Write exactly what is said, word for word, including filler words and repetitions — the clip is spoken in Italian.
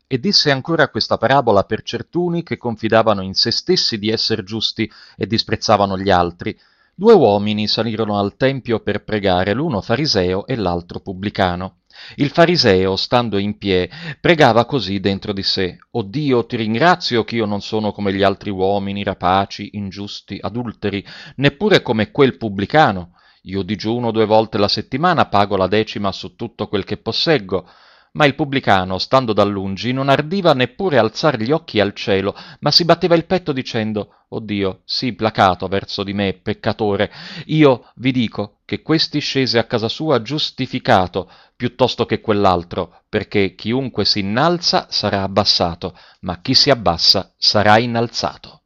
E disse ancora questa parabola per certuni che confidavano in se stessi di esser giusti e disprezzavano gli altri. Due uomini salirono al tempio per pregare, l'uno fariseo e l'altro pubblicano. Il fariseo, stando in piè, pregava così dentro di sé: «O Dio, ti ringrazio che io non sono come gli altri uomini, rapaci, ingiusti, adulteri, neppure come quel pubblicano. Io digiuno due volte la settimana, pago la decima su tutto quel che posseggo». Ma il pubblicano, stando da lungi, non ardiva neppure alzar gli occhi al cielo, ma si batteva il petto dicendo: «O Dio, sii placato verso di me, peccatore. Io vi dico che questi scese a casa sua giustificato, piuttosto che quell'altro, perché chiunque si innalza sarà abbassato, ma chi si abbassa sarà innalzato».